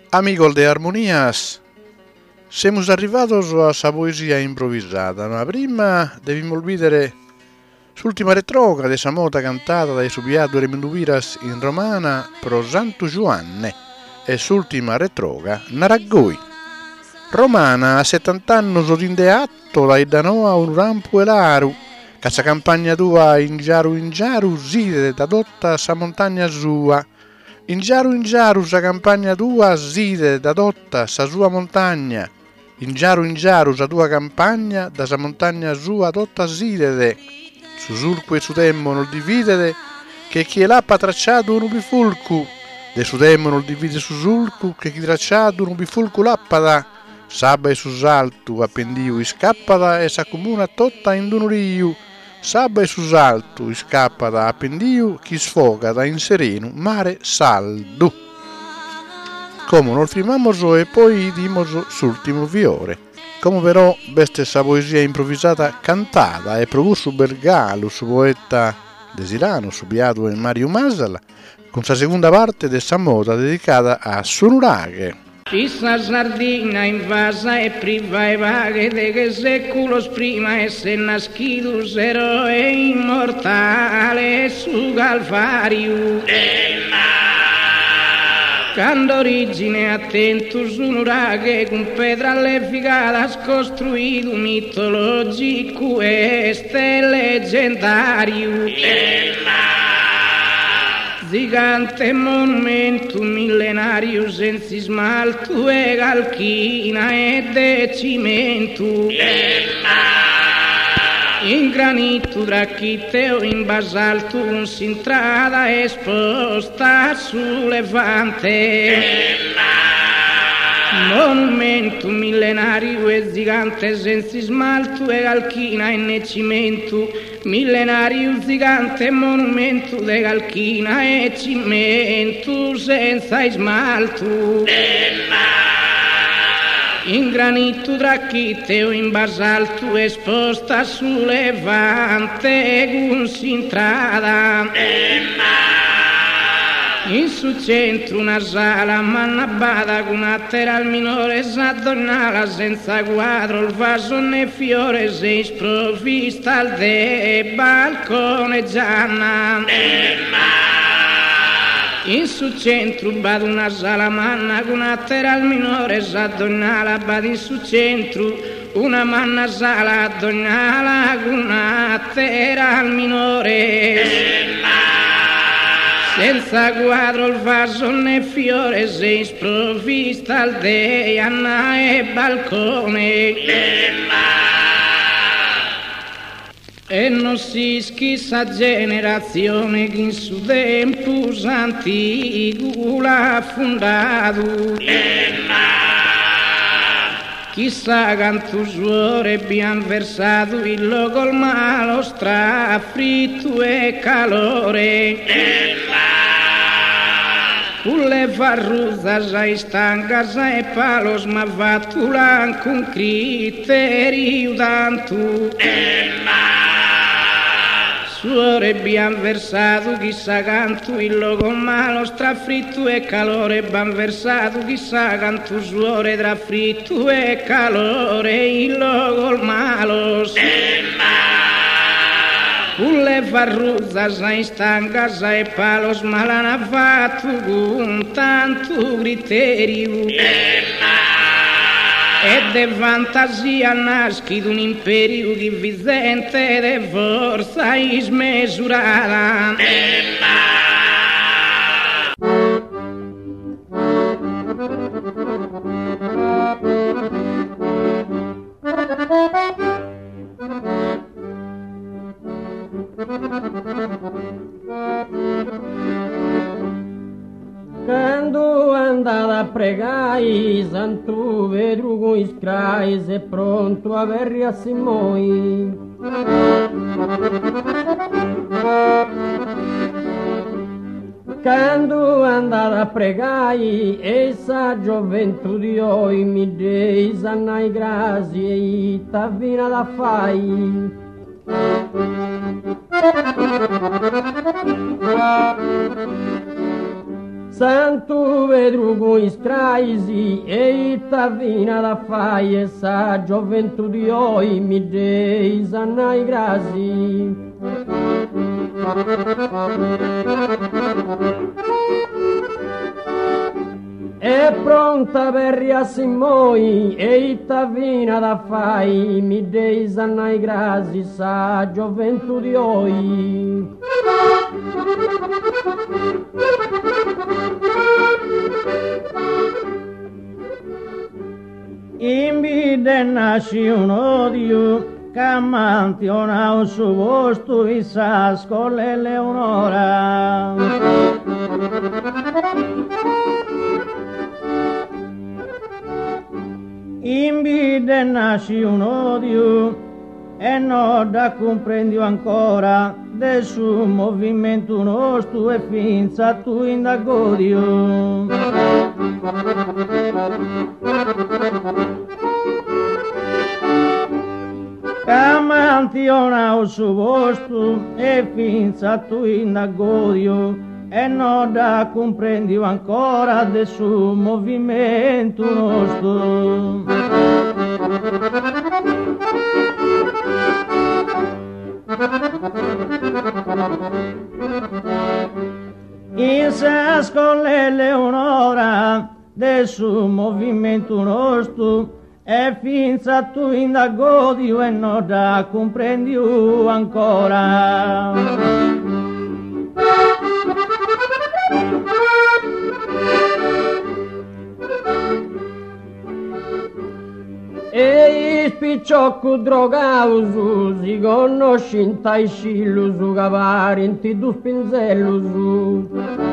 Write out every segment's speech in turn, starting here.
Amigos de Armonias, siamo arrivati a essa poesia improvvisata, ma prima dobbiamo vedere l'ultima retroga di essa moda cantata dai subiatori Menduviras in romana pro Santo Giovanni e l'ultima retroga Naragoi. Romana a 70 anni sotindeatto dai Danoa un rampo e l'aru, che sa campagna tua in giaru zide da dotta sa montagna sua. In giaru sa campagna tua zide da dotta sa sua montagna. In giaru sa tua campagna da sa montagna sua dotta zidede. Su sulco e su temmo non dividede, che chi è l'appa tracciato un bifulcu. De su temmo non divide su sulcu, che chi tracciato un bifulcu l'appada. Sabba e su saltu appendiu iscappata e s'accomuna totta in dunuriu. Sabba e su saltu iscappata appendiu chi sfoga da in sereno mare saldo. Come non firmamoso e poi dimoso s'ultimo viore. Come però beste sa poesia improvvisata cantata e progusso Bergalu su poeta desirano su Beato e Mario Masala con sa seconda parte de sa moda dedicata a Sonuraghe. Fissa sardina invasa e priva e vaghe de che seculos prima e se nascidus eroe immortale su Calvario. Cando origine attentus un'uraghe con pedra leficadas costruido mitologico este leggendario. Gigante monumento millenario senza smalto e calchina e de cimento. In granito dracchiteo in basalto un s'intrada esposta su levante. Monumento millenario e gigante senza smalto e calchina e ne cimento. Millenario gigante monumento de calchina e cimento senza smalto. In granito dracchiteo in basalto esposta su levante con s'intrada. In su centro una sala mannabada con una terra al minore s'addonnala senza quadro il vaso né fiore se sprovvista al de balcone gianna. In su centro bada una sala manna con una terra al minore s'addonnala bada in su centro una manna sala addonnala con una terra al minore. Senza quadro il vaso né fiore se sprovvista al de anna e balcone. E non si schissa generazione che in su tempus antico l'ha fondato. Chissà quanto suore abbiamo versato il loco il malo strafritto e calore. Con le farruzza sai stanca sai palos ma vattulan con criterio tanto. Suore abbiamo versato chissà quanto il loco malo strafritto e calore abbiamo versato chissà quanto suore trafritto e calore il loco malo. Con le farruzza sai stanca sai palos ma l'hanno fatto con tanto criterio. E de fantasia nasce d'un imperio che vizente de forza smesurata. Quando andava a pregare, Santo Pedro con i scrai, è pronto a verri a Simoi. Quando andava a pregare, essa gioventù di oi mi dei sannai grazie, t'avvina da fai. Santu vedru con straisi e itta vina da fai e sa gioventù di oi mi dei sannai grasi. È pronta per riassimoi e itta vina da fai mi dei sannai grasi sa gioventù di oi. In vide nasci un odio camantiona un su vosto i sascole Leonora. In vide nasci un odio e non da comprendio ancora del suo movimento nostro e finza tu indagodio. Camantiona o su vosto e finza tu indagodio e non da comprendio ancora del suo movimento nostro. In sascole Leonora del suo movimento nostro e finza tu indagodio e non da comprendio ancora. E spicciocco drogausu si conoscinta i scillusu caparinti du spinzellusu.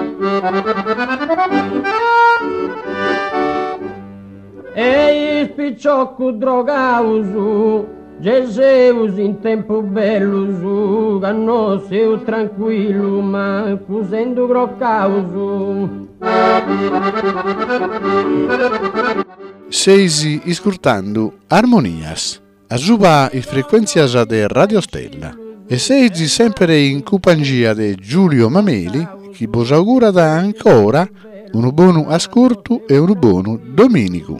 E spicciocco drogausu Geseus in tempo bellusu canno seu tranquillo ma cusendo groccausu. Seisi iscurtando Armonias, a suba il frequenzias de Radio Stella. E seisi sempre in cupangia de Giulio Mameli, che vos augura da ancora un buon ascolto e un buon domenico.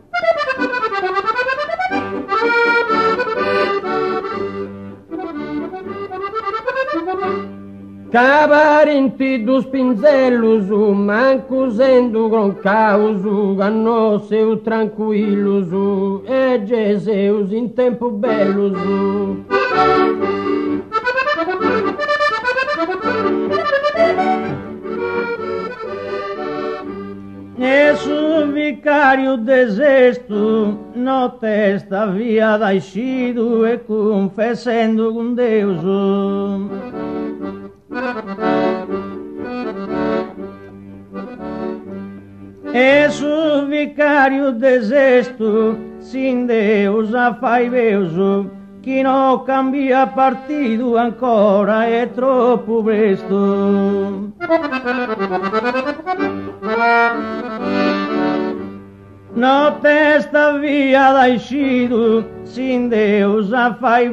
Caparinti du spinzellusu, mancusendo con causu, canno seu tranquillusu, e Geseus in tempo bellusu. E su vicario desesto, no testa via dai scidu e confessendo con Deusu. E su vicario desesto, sin Deus a fai veuso, chi no cambia partito ancora è troppo presto. No testa via dai scidu, sin Deus a fai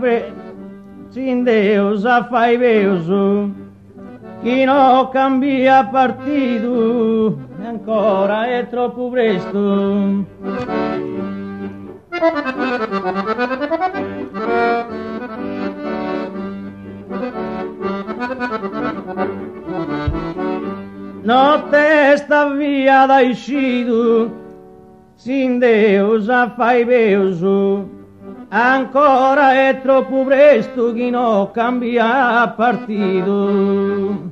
veuso, chi no cambia partito ancora è troppo presto. No testa via dai scidu, sin Deus a fai veuso, ancora è troppo presto chi no cambia partito.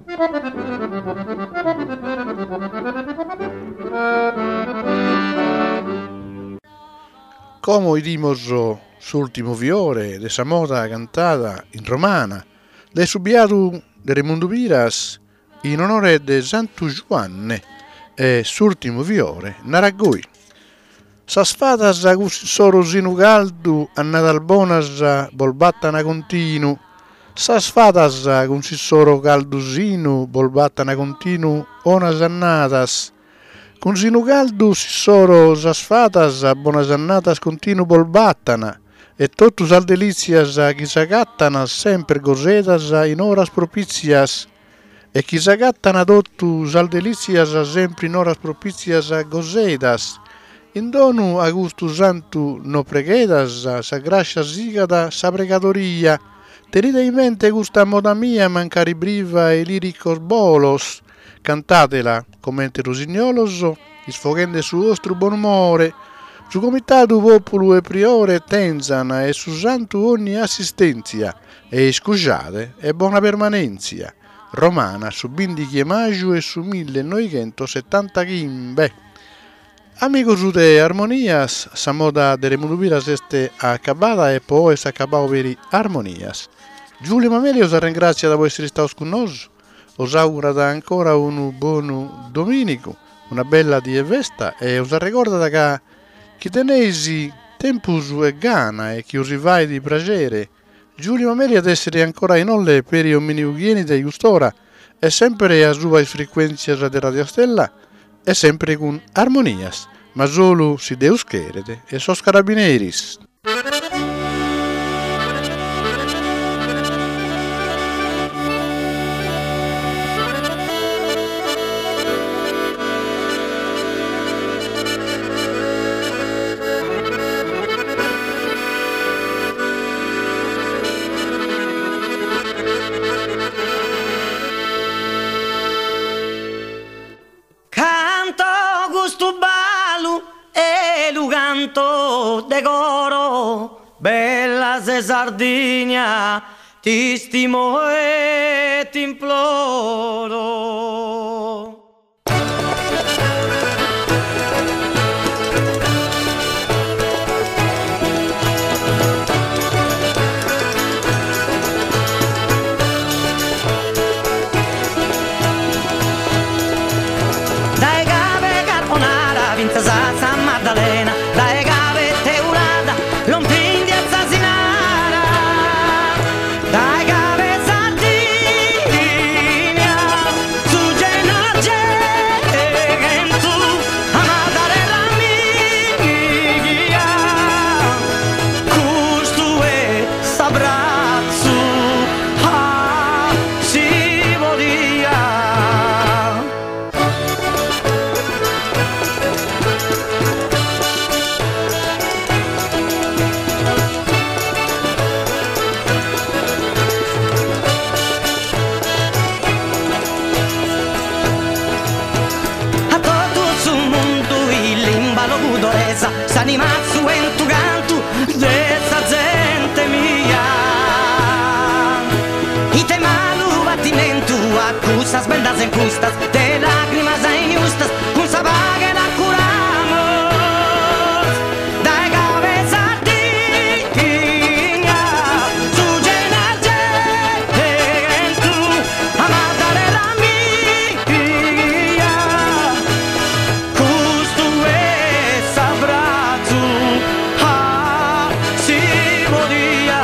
Como idimos s'ultimo viore de sa moda cantata in romana, de subiatu de Raimundo Viras in onore de Santu Giovanne e s'ultimo viore naragoi. Sas fatas cussi soro sinu caldu a Nadalbonas bolbattana continu, sas fatas con si soro caldusinu bolbattana continu onas annatas, con sinu caldu si soro sas fatas bonas annatas continu bolbattana, e totus al delizias chi s'agattana sempre gosetas in oras propizias, e chi s'agattano adottu sal delizias sempre in oras propicias a gozedas, in donu Augusto Santu no preghedas, sa gracia sigada, sa pregadoria, tenite in mente gusta moda mia mancari briva e liricos bolos, cantatela, commente Rosignolos, isfoghende su vostro buon umore, su comitato popolo e priore tenzana e su santo ogni assistenzia, e scusate e buona permanenzia. Romana su bindichi e maggio e su 1970 chimbe. Amigos de armonias, sa moda de remudubiras este acabada e poi s'acabao per armonias. Giulio Mameli os ringrazia da voi essere stati con noi, os augura da ancora un buon domenico, una bella dievesta e us ricorda che chi tenesi tempus e gana e chi usi vai di piacere. Giulio Mameli ad essere ancora in olle per i omini di Gustora e sempre a sue frequenze di Radio Stella e sempre con armonias, ma solo si Deus querete e sos carabineris. De coro, bella se Sardigna, ti stimo e ti imploro. Dai cave carbonara, vinta San Maddalena, dai s'animazzu en tu cantu dessa gente mia i te malu battimentu accusas bendas en custas de lágrimas a injustas un sabague la curamos dai cabeza digna su llena gente en tu amadare la mia custu es abbraccio si moria.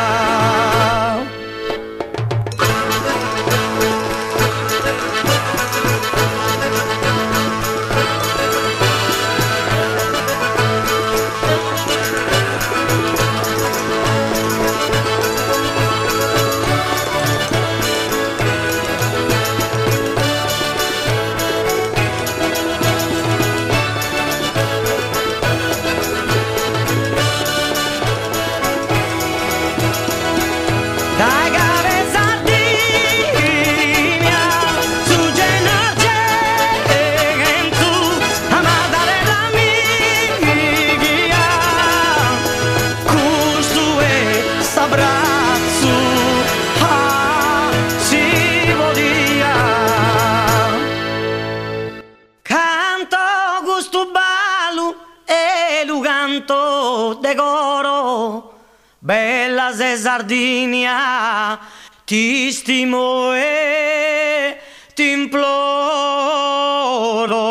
Dai cabeza digna su llena gente en tu amadare la mia custu es abbraccio si moria. Canto gusto balu e lu canto de coro bella se Sardigna, ti stimo e ti imploro.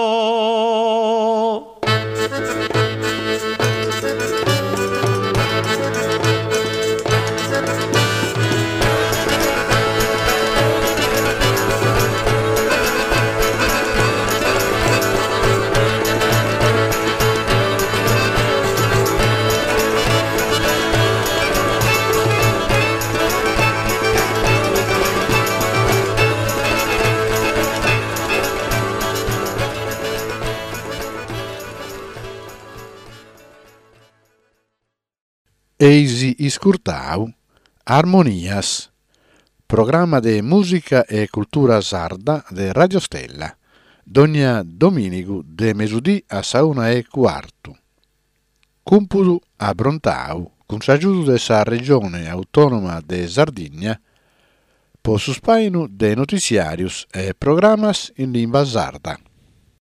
eisi iscurtau Armonias, programma de música e cultura sarda de Radio Stella, dogna dominigu de mesudì a 1:15. Cumpudu a Brontau, con s'aggiudu de sa regione autonoma de Sardigna, po suspainu de noticiarius e programmas in lingua sarda.